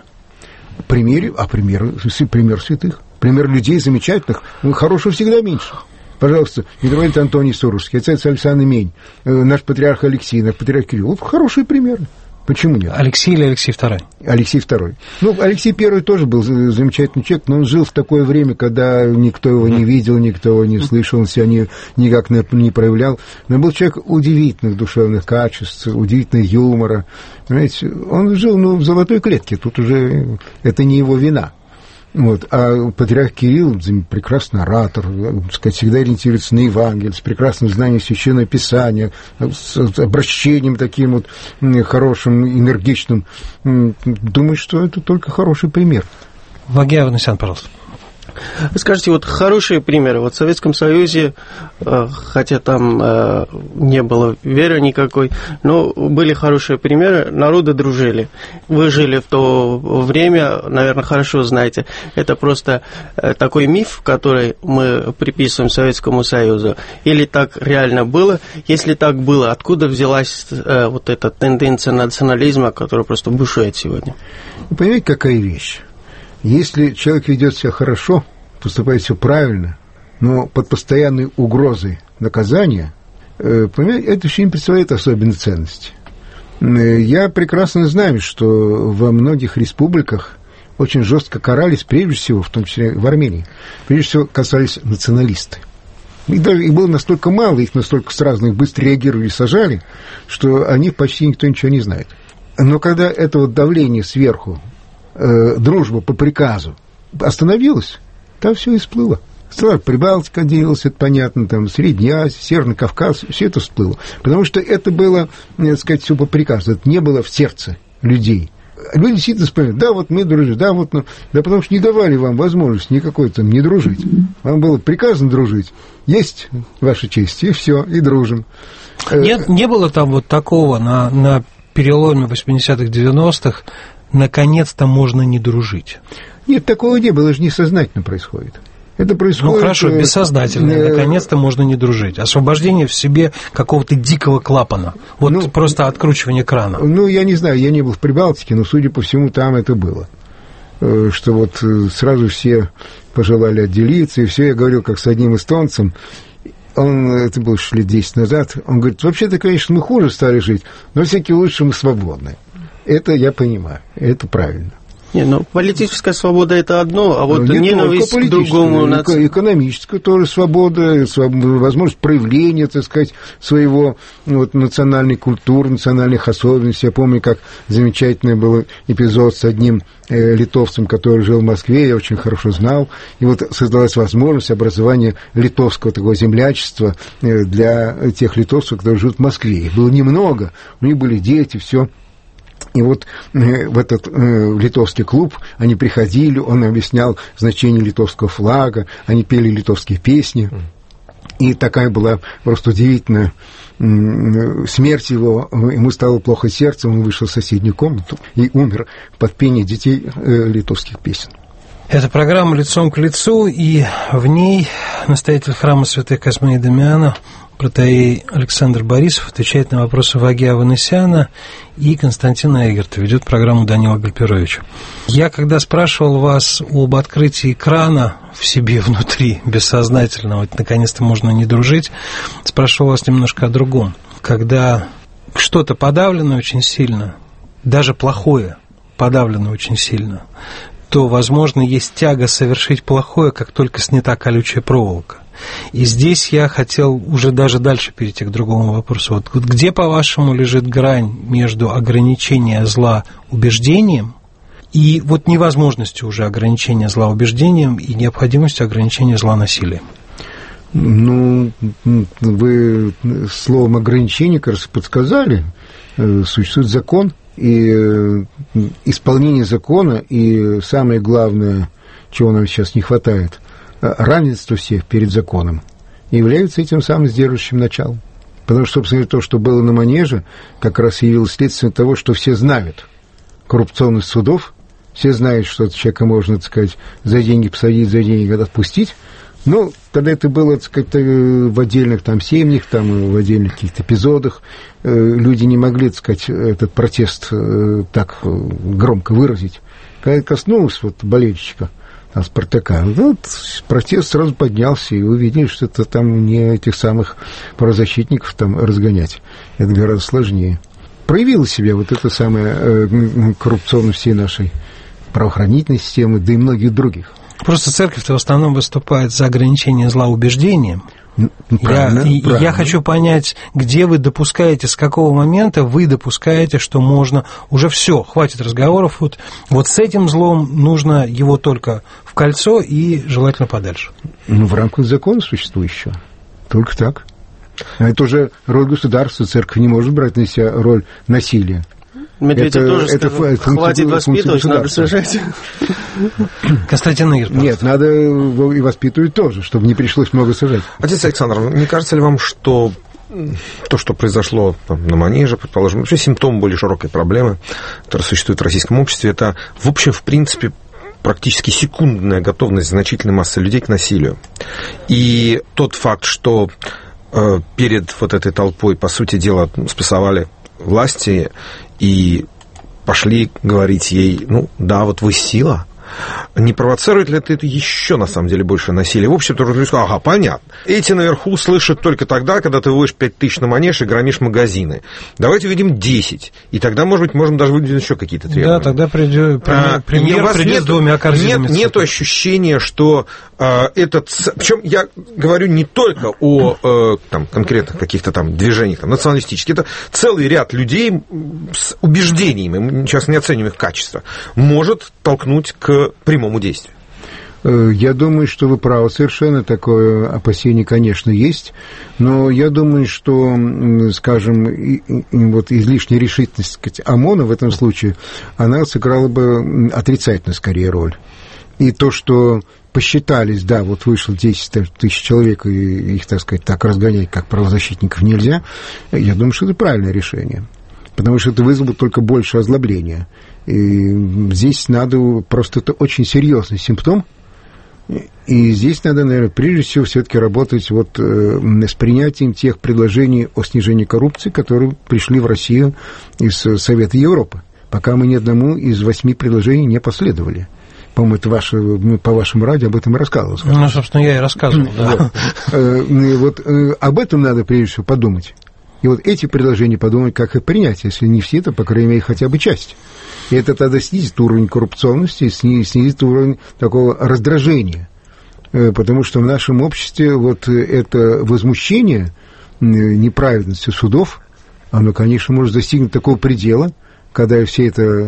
Пример святых. Пример людей замечательных. Хорошего всегда меньше. Пожалуйста, митрополит Антоний Сурожский, отец Александр Мень, наш патриарх Алексей, наш патриарх Кирилл. Хорошие примеры. Почему нет?
Алексей или Алексей II?
Алексей II. Ну, Алексей I тоже был замечательный человек, но он жил в такое время, когда никто его не видел, никто его не слышал, он себя никак не проявлял. Но был человек удивительных душевных качеств, удивительного юмора. Понимаете, он жил в золотой клетке, тут уже это не его вина. Вот. А патриарх Кирилл прекрасный оратор, сказать, всегда ориентируется на Евангелие, с прекрасным знанием Священного Писания, с обращением таким вот хорошим, энергичным. Думаю, что это только хороший пример.
Ваги Аванесян, пожалуйста.
Скажите, вот хорошие примеры. Вот в Советском Союзе, хотя там не было веры никакой, но были хорошие примеры, народы дружили. Вы жили в то время, наверное, хорошо знаете. Это просто такой миф, который мы приписываем Советскому Союзу. Или так реально было? Если так было, откуда взялась вот эта тенденция национализма, которая просто бушует сегодня?
Вы понимаете, какая вещь? Если человек ведет себя хорошо, поступает все правильно, но под постоянной угрозой наказания, понимаете, это еще не представляет особенной ценности. Я прекрасно знаю, что во многих республиках очень жестко карались, прежде всего, в том числе в Армении, прежде всего касались националисты. Их было настолько мало, их настолько сразу их быстро реагировали и сажали, что о них почти никто ничего не знает. Но когда это вот давление сверху, дружба по приказу остановилась, там все и всплыло. Прибалтика делалась, это понятно, там Средняя Азия, Северный Кавказ, все это всплыло. Потому что это было, так сказать, все по приказу, это не было в сердце людей. Люди действительно вспоминают, да, вот мы дружили, да, вот, ну, да, потому что не давали вам возможности никакой там не дружить. Вам было приказано дружить, есть ваша честь, и все, и дружим.
Нет, не было там вот такого на переломе 80-х, 90-х, наконец-то можно не дружить.
Нет, такого не было, это же несознательно происходит. Это происходит...
Ну, хорошо, бессознательно, наконец-то можно не дружить. Освобождение в себе какого-то дикого клапана. Вот просто откручивание крана.
Ну, я не знаю, я не был в Прибалтике, но, судя по всему, там это было. Что вот сразу все пожелали отделиться, и все, я говорил, как с одним эстонцем, это было лет 10 назад, он говорит, вообще-то, конечно, мы хуже стали жить, но все-таки лучше мы свободны. Это я понимаю, это правильно.
Не, ну, политическая свобода – это одно, а вот ненависть к другому...
Экономическая тоже свобода, возможность проявления, так сказать, своего вот, национальной культуры, национальных особенностей. Я помню, как замечательный был эпизод с одним литовцем, который жил в Москве, я очень хорошо знал, и вот создалась возможность образования литовского такого землячества для тех литовцев, которые живут в Москве. Их было немного, у них были дети, все. И вот в этот литовский клуб они приходили, он объяснял значение литовского флага, они пели литовские песни. И такая была просто удивительная смерть его. Ему стало плохо сердцем, он вышел в соседнюю комнату и умер под пение детей литовских песен.
Это программа «Лицом к лицу», и в ней настоятель храма святых Косьмы и Дамиана протоиерей Александр Борисов отвечает на вопросы Ваги Аванесяна и Константина Эгерта, ведет программу Данила Гальперовича. Я, когда спрашивал вас об открытии крана в себе внутри, бессознательного, вот, наконец-то можно не дружить, спрашивал вас немножко о другом. Когда что-то подавлено очень сильно, даже плохое подавлено очень сильно, то, возможно, есть тяга совершить плохое, как только снята колючая проволока. И здесь я хотел уже даже дальше перейти к другому вопросу. Вот где, по-вашему, лежит грань между ограничением зла убеждением и вот невозможностью уже ограничения зла убеждением и необходимостью ограничения зла насилием?
Ну, вы словом ограничение, кажется, подсказали. Существует закон, и исполнение закона, и самое главное, чего нам сейчас не хватает, равенство всех перед законом, является этим самым сдерживающим началом. Потому что, собственно, то, что было на манеже, как раз явилось следствием того, что все знают коррупционность судов, все знают, что человека можно, так сказать, за деньги посадить, за деньги отпустить. Но когда это было, так сказать, в отдельных там семьях, там, в отдельных каких-то эпизодах, люди не могли, так сказать, этот протест так громко выразить. Когда коснулось вот болельщика Спартака, вот протест сразу поднялся, и увидели, что это там не этих самых правозащитников там разгонять. Это гораздо сложнее. проявила себя вот эта самая коррупционность всей нашей правоохранительной системы, да и многих других.
Просто церковь-то в основном выступает за ограничение зла убеждением. Я хочу понять, где вы допускаете, с какого момента вы допускаете, что можно уже все, хватит разговоров, вот с этим злом нужно его только в кольцо и желательно подальше.
В рамках закона существующего. Только так. А это уже роль государства, церковь не может брать на себя роль насилия.
Медведев тоже сказал, хватит воспитывать, надо сажать.
Константин Игорь,
нет, надо и воспитывать тоже, чтобы не пришлось много сажать.
Отец Александр, не кажется ли вам, что то, что произошло на Манеже, предположим, вообще симптом более широкой проблемы, которая существует в российском обществе, это, в общем, в принципе, практически секундная готовность значительной массы людей к насилию. И тот факт, что перед вот этой толпой, по сути дела, спасовали власти и пошли говорить ей, да, вот вы сила, не провоцирует ли это еще, на самом деле, больше насилия? В общем, тоже люди сказали, ага, понятно. Эти наверху слышат только тогда, когда ты выводишь 5000 на манеж и громишь магазины. Давайте увидим 10, и тогда, может быть, можем даже выделить еще какие-то требования.
Да, тогда премьер придет с двумя корзинами.
Нет ощущения, что причем я говорю не только о конкретных каких-то там движениях националистических, это целый ряд людей с убеждениями, мы сейчас не оцениваем их качество, может толкнуть к прямому действию.
Я думаю, что вы правы совершенно, такое опасение, конечно, есть, но я думаю, что, скажем, вот излишняя решительность, сказать, ОМОНа в этом случае, она сыграла бы отрицательную, скорее, роль. И то, что посчитались, да, вот вышло 10 тысяч человек, и их, так сказать, так разгонять, как правозащитников, нельзя, я думаю, что это правильное решение, потому что это вызвало только больше озлобления. И здесь надо, просто это очень серьезный симптом, и здесь надо, наверное, прежде всего все-таки работать вот с принятием тех предложений о снижении коррупции, которые пришли в Россию из Совета Европы, пока мы ни одному из 8 предложений не последовали. По-моему, это по вашему радио об этом и рассказывал.
Собственно, я и рассказывал, да.
Вот об этом надо прежде всего подумать. И вот эти предложения подумать, как их принять, если не все, то, по крайней мере, хотя бы часть. И это тогда снизит уровень коррупционности, снизит уровень такого раздражения. Потому что в нашем обществе вот это возмущение неправедностью судов, оно, конечно, может достигнуть такого предела, когда все это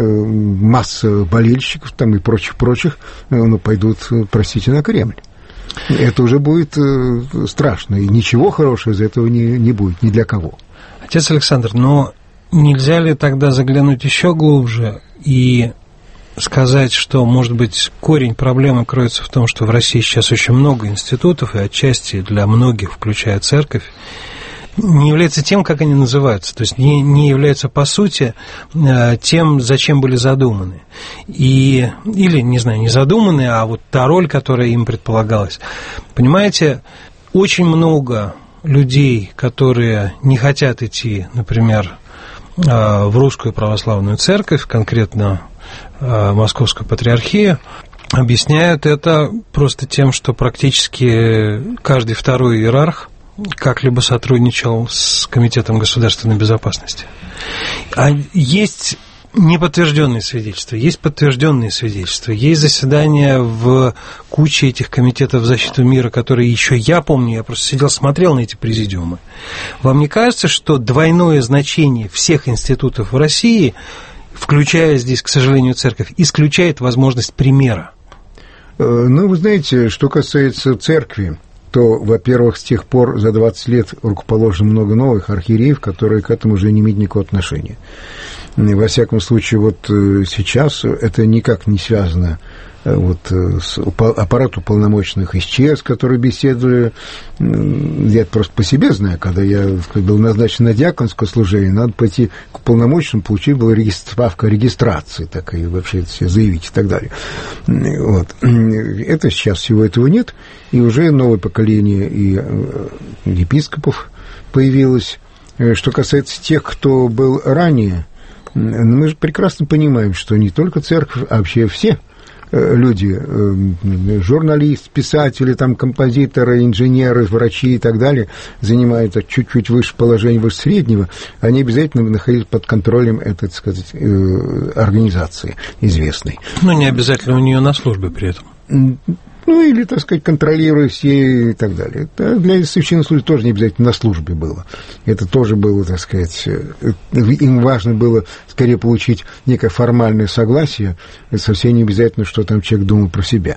масса болельщиков там и прочих пойдут, простите, на Кремль. Это уже будет страшно, и ничего хорошего из этого не будет ни для кого.
Отец Александр, но нельзя ли тогда заглянуть еще глубже и сказать, что, может быть, корень проблемы кроется в том, что в России сейчас очень много институтов, и отчасти для многих, включая церковь, не является тем, как они называются, то есть не является, по сути, тем, зачем были задуманы. Или, не знаю, не задуманы, а вот та роль, которая им предполагалась. Понимаете, очень много людей, которые не хотят идти, например, в Русскую Православную Церковь, конкретно Московскую Патриархию, объясняют это просто тем, что практически каждый второй иерарх как-либо сотрудничал с Комитетом государственной безопасности. А есть неподтвержденные свидетельства, есть подтвержденные свидетельства, есть заседания в куче этих комитетов защиты мира, которые еще я помню, я просто сидел, смотрел на эти президиумы. Вам не кажется, что двойное значение всех институтов в России, включая здесь, к сожалению, церковь, исключает возможность примера?
Вы знаете, что касается церкви, то, во-первых, с тех пор за 20 лет рукоположено много новых архиереев, которые к этому уже не имеют никакого отношения. Во всяком случае, вот сейчас это никак не связано с аппарат уполномоченных исчез, которые беседовали. Я это просто по себе знаю, когда я был назначен на диаконское служение, надо пойти к уполномоченным, получить была справка о регистрации, так и вообще все заявить и так далее. Вот. Это сейчас всего этого нет, и уже новое поколение и епископов появилось. Что касается тех, кто был ранее, мы же прекрасно понимаем, что не только церковь, а вообще все люди, журналисты, писатели, там, композиторы, инженеры, врачи и так далее, занимают чуть-чуть выше положения, выше среднего, они обязательно находятся под контролем этой, так сказать, организации известной.
Но не обязательно у нее на службе при этом.
Ну, или, так сказать, контролируя все и так далее. Это для священнослужителей тоже не обязательно на службе было. Это тоже было, так сказать, им важно было скорее получить некое формальное согласие, совсем не обязательно, что там человек думал про себя.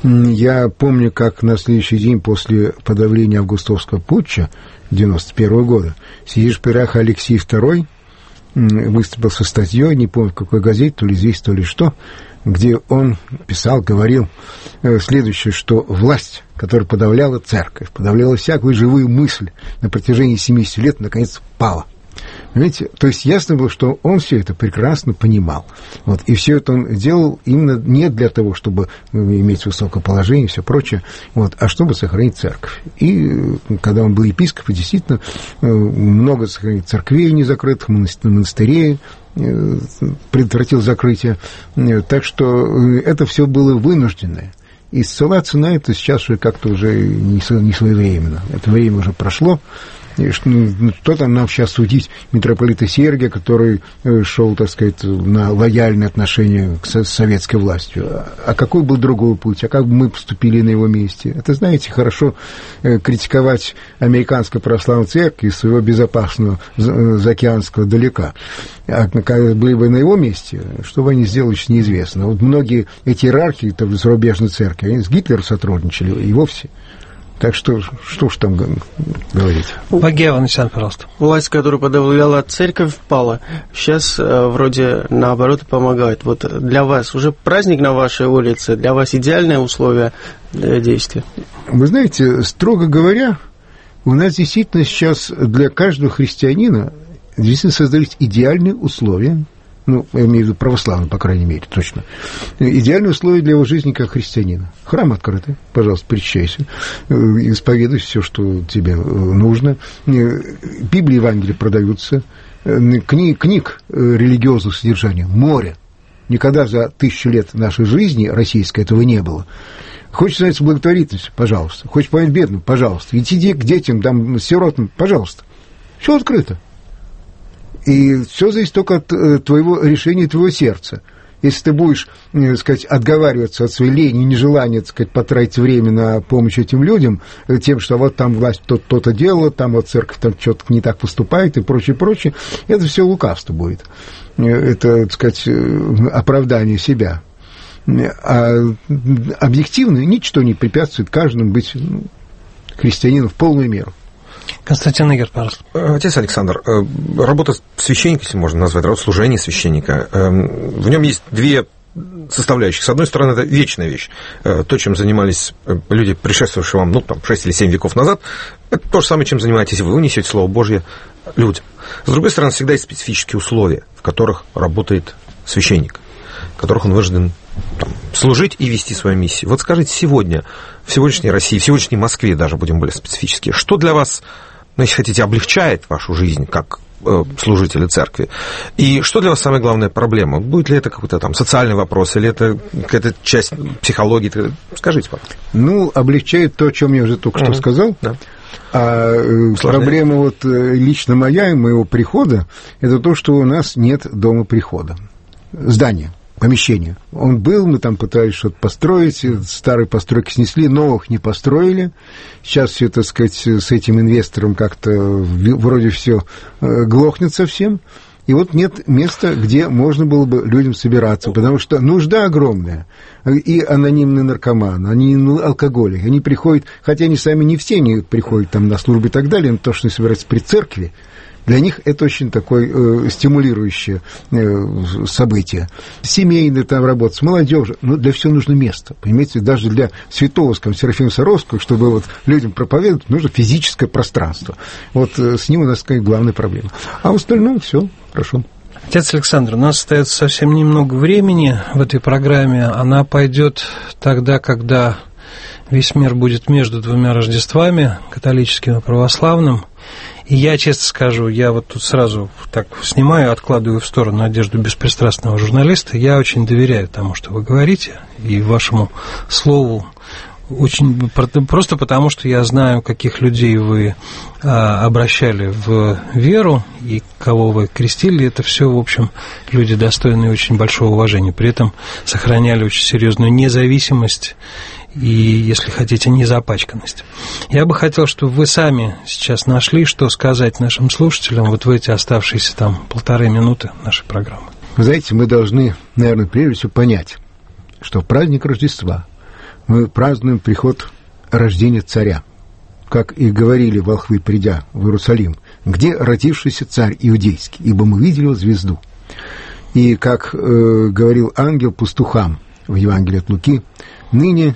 Я помню, как на следующий день после подавления августовского путча 91 года Сидиш Пирах Алексей II выступил со статьей, не помню, в какой газете, то ли здесь, то ли что, где он писал, говорил следующее, что власть, которая подавляла церковь, подавляла всякую живую мысль на протяжении 70 лет, наконец пала. Понимаете? То есть ясно было, что он все это прекрасно понимал. Вот. И все это он делал именно не для того, чтобы иметь высокое положение и все прочее, вот, а чтобы сохранить церковь. И когда он был епископом, действительно много церквей незакрытых, монастырей, предотвратил закрытие. Так что это все было вынужденное. И ссылаться на это сейчас уже как-то уже не своевременно. Это время уже прошло. И что там нам сейчас судить митрополита Сергия, который шел, так сказать, на лояльное отношение к советской властью? А какой был другой путь? А как бы мы поступили на его месте? Это, знаете, хорошо критиковать американскую православную церковь из своего безопасного заокеанского далека. А были бы на его месте, что бы они сделали, еще неизвестно. Вот многие эти иерархи в зарубежной церкви, они с Гитлером сотрудничали и вовсе. Так что уж там говорить.
Вагева, Александр, пожалуйста.
Власть, которая подавляла церковь, пала. Сейчас вроде наоборот помогает. Вот для вас уже праздник на вашей улице, для вас идеальные условия для действия?
Вы знаете, строго говоря, у нас действительно сейчас для каждого христианина действительно создались идеальные условия. Ну, я имею в виду православный, по крайней мере, точно. Идеальные условия для его жизни как христианина. Храм открытый, пожалуйста, причащайся, исповедуй все, что тебе нужно. Библии, Евангелия продаются, книг религиозного содержания море. Никогда за 1000 лет нашей жизни российской этого не было. Хочешь заняться благотворительностью? Пожалуйста. Хочешь помочь бедным? Пожалуйста. Иди к детям, там, сиротам? Пожалуйста. Все открыто. И все зависит только от твоего решения, твоего сердца. Если ты будешь, так сказать, отговариваться от своей лени и нежелания, так сказать, потратить время на помощь этим людям, тем, что вот там власть то-то делала, там вот церковь там что-то не так поступает и прочее, прочее, это все лукавство будет. Это, так сказать, оправдание себя. А объективно ничто не препятствует каждому быть христианином в полную меру.
Константин Игорь, пожалуйста.
Отец Александр, работа священника, если можно назвать, работа служения священника, в нем есть две составляющих. С одной стороны, это вечная вещь. То, чем занимались люди, предшествовавшие вам, 6 или 7 веков назад, это то же самое, чем занимаетесь вы. Вы несете Слово Божье людям. С другой стороны, всегда есть специфические условия, в которых работает священник, в которых он вынужден служить и вести свою миссию. Вот скажите, сегодня, в сегодняшней России, в сегодняшней Москве даже, будем более специфические, что для вас, если хотите, облегчает вашу жизнь как служители церкви? И что для вас самая главная проблема? Будет ли это какой-то там социальный вопрос, или это какая-то часть психологии? Скажите, пожалуйста.
Облегчает то, о чем я уже только что сказал.
Да.
А проблема лично моя и моего прихода, это то, что у нас нет дома прихода. Здания. Помещение. Он был, мы там пытались что-то построить, старые постройки снесли, новых не построили. Сейчас все, так сказать, с этим инвестором как-то вроде все глохнет совсем. И вот нет места, где можно было бы людям собираться, потому что нужда огромная. И анонимные наркоманы, анонимные алкоголики, они приходят, хотя они сами не все не приходят там на службу и так далее, но то, что собираются при церкви, для них это очень такое стимулирующее событие. Семейная там работа с молодежью, для всего нужно место. Понимаете, даже для святого, скажем, Серафима Саровского, чтобы людям проповедовать, нужно физическое пространство. С ним у нас такая главная проблема. А в остальном все хорошо.
Отец Александр, у нас остается совсем немного времени в этой программе. Она пойдет тогда, когда весь мир будет между двумя Рождествами, католическим и православным. И я, честно скажу, я вот тут сразу так снимаю, откладываю в сторону одежду беспристрастного журналиста. Я очень доверяю тому, что вы говорите, и вашему слову. Очень, просто потому, что я знаю, каких людей вы обращали в веру и кого вы крестили. Это все, в общем, люди достойные очень большого уважения. При этом сохраняли очень серьезную независимость и, если хотите, незапачканность. Я бы хотел, чтобы вы сами сейчас нашли, что сказать нашим слушателям вот в эти оставшиеся там 1,5 минуты нашей программы.
Вы знаете, мы должны, наверное, прежде всего понять, что праздник Рождества мы празднуем приход рождения царя. Как и говорили волхвы, придя в Иерусалим, где родившийся царь иудейский, ибо мы видели его звезду. И как говорил ангел пастухам в Евангелии от Луки, ныне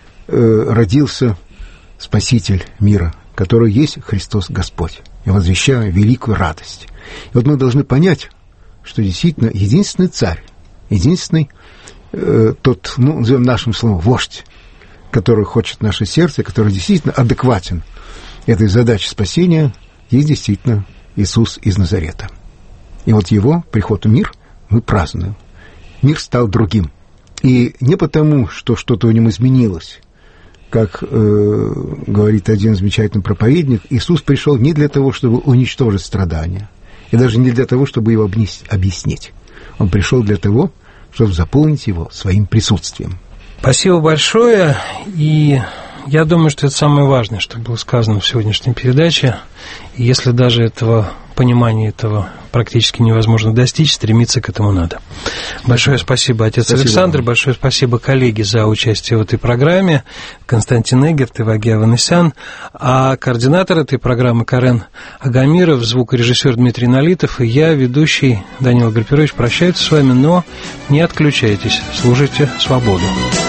родился Спаситель мира, который есть Христос Господь. Я возвещаю великую радость. И вот мы должны понять, что действительно единственный царь, единственный тот, назовем нашим словом, вождь, который хочет наше сердце, который действительно адекватен этой задаче спасения, есть действительно Иисус из Назарета. И вот его приход в мир мы празднуем. Мир стал другим. И не потому, что что-то в нем изменилось. Как говорит один замечательный проповедник, Иисус пришел не для того, чтобы уничтожить страдания, и даже не для того, чтобы его объяснить. Он пришел для того, чтобы заполнить его своим присутствием.
Спасибо большое, и я думаю, что это самое важное, что было сказано в сегодняшней передаче. И если даже этого понимания этого практически невозможно достичь, стремиться к этому надо. Большое спасибо, отец Александр, большое спасибо, коллеги, за участие в этой программе. Константин Эгерт и Ваги Аванесян. А координатор этой программы Карен Агамиров, звукорежиссер Дмитрий Налитов и я, ведущий Данил Гарпирович, прощаются с вами, но не отключайтесь, слушайте свободу.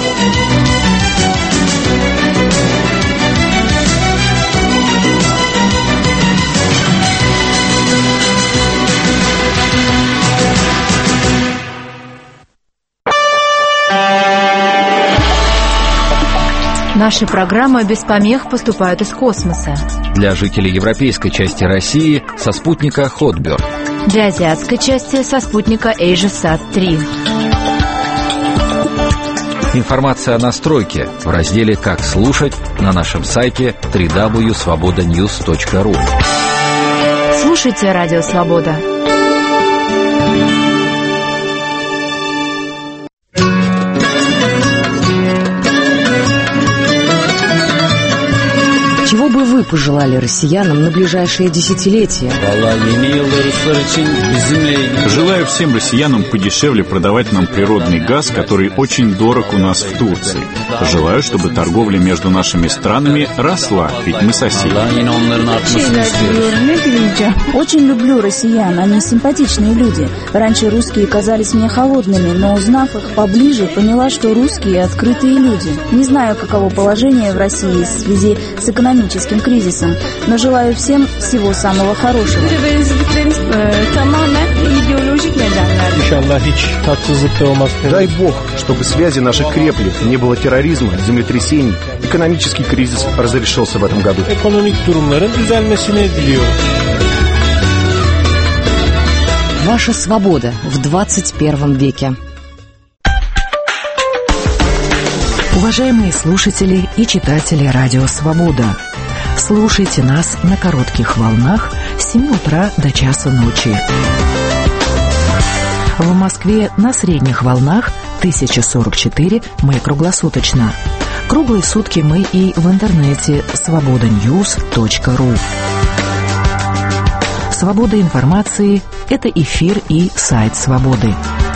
Наши программы без помех поступают из космоса.
Для жителей европейской части России со спутника Хотберт.
Для азиатской части со спутника AsiaSat-3.
Информация о настройке в разделе «Как слушать» на нашем сайте www.svobodanews.ru.
Слушайте Радио Свобода.
Чего бы вы пожелали россиянам на ближайшие десятилетия?
Желаю всем россиянам подешевле продавать нам природный газ, который очень дорог у нас в Турции. Желаю, чтобы торговля между нашими странами росла, ведь мы соседи.
Очень люблю россиян, они симпатичные люди. Раньше русские казались мне холодными, но узнав их поближе, поняла, что русские открытые люди. Не знаю, каково положение в России в связи с экономическим кризисом, но желаю всем всего самого хорошего.
Дай Бог, чтобы связи наши крепли, не было терроризма, землетрясений. Экономический кризис разрешился в этом году.
Ваша свобода в 21 веке. Уважаемые слушатели и читатели Радио Свобода, слушайте нас на коротких волнах с 7 утра до часа ночи. В Москве на средних волнах 1044 мы круглосуточно. Круглые сутки мы и в интернете svobodanews.ru. Свобода информации – это эфир и сайт Свободы.